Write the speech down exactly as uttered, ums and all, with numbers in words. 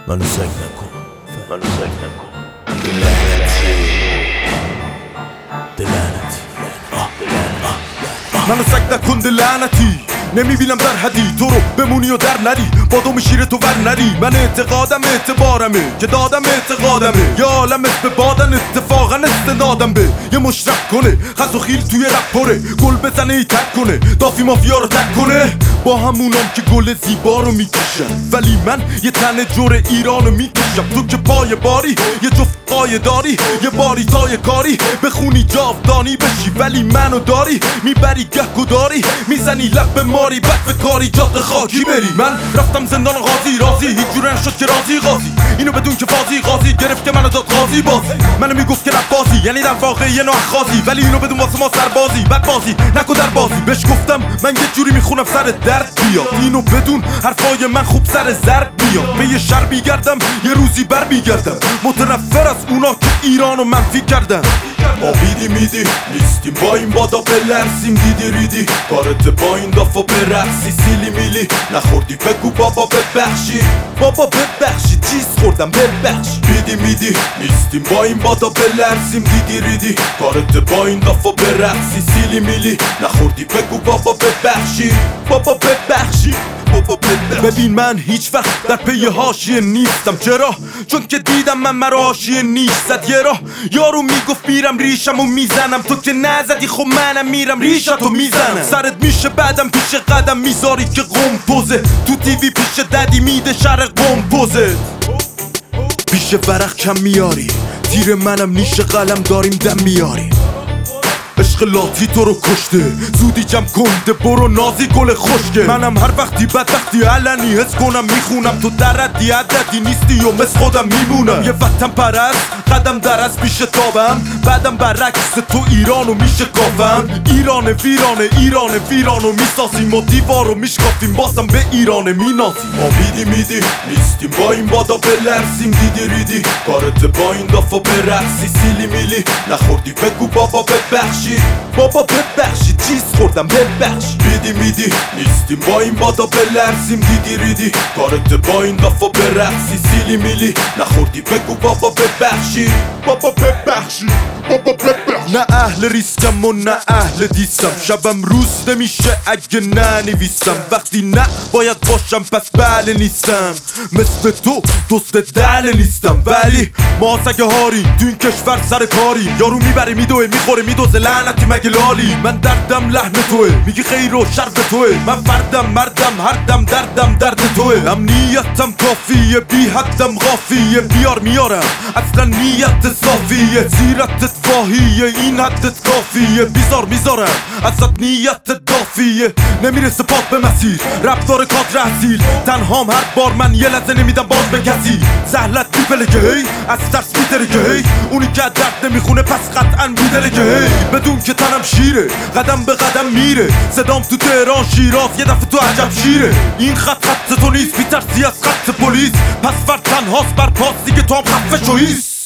منو سگ نکن منو سگ نکن دلعنتی منو سگ نکن دلعنتی نمیبینم در حدی تو رو بمونی و در نری با دو شیر تو ور نری من اعتقادم اعتبارمه که دادم اعتقادمه یا عالم به بادن اتفاقا استنادم به یه مشرق کنه خز و خیل توی رپ پره گل بزنه ای تک کنه دافی مافیا رو تک کنه با همونام که گل زیبا رو میکشن ولی من یه تن جور ایران رو میکشم تو که پای باری یه جفت قایه داری یه باری تای کاری بخونی جاودانی بشی ولی منو داری میبری گهگو داری میزنی لب ماری بد به کاری جاده خاکی بری من رفتم زندان غازی رازی هیچ جوره نشد که رازی غازی اینو بدون که فازی غازی گرفت که منو داد غازی بازی منو میگفت که نبازی یعنی در واقع یه نوع خازی ولی اینو بدون واسه ما سربازی بد بازی نکو در بازی بهش گفتم من یه جوری میخونم سر درد بیاد اینو بدون حرفای من خوب سر زرد بیاد به یه شر بیگردم یه روزی بر بیگردم متنفر از اونا که ایرانو منفی کردن آبیدی میدی نیستیم با این بادا بلرسیم دیدی ریدی کارت با این دافا برقصی سیلی میلی نخوردی بگو بابا ببخشی بابا ببخشی چیز خوردم ببخش بیدی میدی نیستیم با این بادا بلرسیم دیدی ریدی کارت با این دافا برقصی سیلی میلی نخوردی بگو بابا ببخشی بابا ببخشی ببین من هیچ وقت در پی حاشیه نیستم چرا؟ چون که دیدم من مرا حاشیه نیست زد یه راه یارو میگفت میرم ریشمو میزنم تو که نزدی خب منم میرم ریشتو میزنم سرت میشه بعدم پیش قدم میذاری که قم پوزه تو تیوی پیش ددی میده شر قم پوزه پیش ورق کم میاری تیر منم نیش قلم داریم دم میاری عشق لاتی تو رو کشته زودی جمع کنده برو نازی گل خشکه منم هر وقتی بدبختی علنی حس کنم میخونم تو درردی عددی نیستی و مثل خودم میمونم یه وطن پرست قدم در از پیش تابم بعدم برعکس تو ایرانو میشه کافم ایران ویرانه ایران ویرانو میسازیم و دیوارو میشکافیم بازم به ایران مینازیم ما میدی میدی نیستیم با این بادا بلرسیم دیدی ریدی کارت با این دافا برقصی سیلی میلی نخوردی بگو بابا ببخشی بابا ببخشی چیز خوردم ببخش بیدی میدی نیستیم با این بادا بلرسیم دیدی ریدی کارت با این دافا برقصی سیلی میلی نخوردی بگو بابا ببخشی بابا ببخشی بابا ببخش نه اهل ریسکم و نه اهل دیستم شبم روز نمیشه اگه ننویسم وقتی نه باید باشم پس بله نیستم مثل تو دوست دل نیستم ولی ما سگه هاری تو این کشور سر کاری یارو میبره میدوه میخوره میدوزه لعنتی مگه لالی من دردم لحن توه میگی خیر و شر به توه من فردم مردم هر دم دردم درد توه امنیتم کافیه بی حدم غافیه بیار میارم اصلا نیت صافیه سیرتت واهیه این حدت کافیه بیزار میذارم ازت نیت دافیه نمیرسه پاک به مسیر رفتار کادر اصیل تنهام هر بار من یه لحظه نمیدم باز به کسی زهلت میپله که هی از ترس میدره که هی اونی که درد نمیخونه پس قطعا میدره که هی بدون که تنم شیره قدم به قدم میره صدام تو تهران شیراز یه دفعه تو عجب شیره این خط خط تو نیست بیترسی از خط پلیس پس فرد تنهاست بر پاس دیگه تو هم خفه شو ایست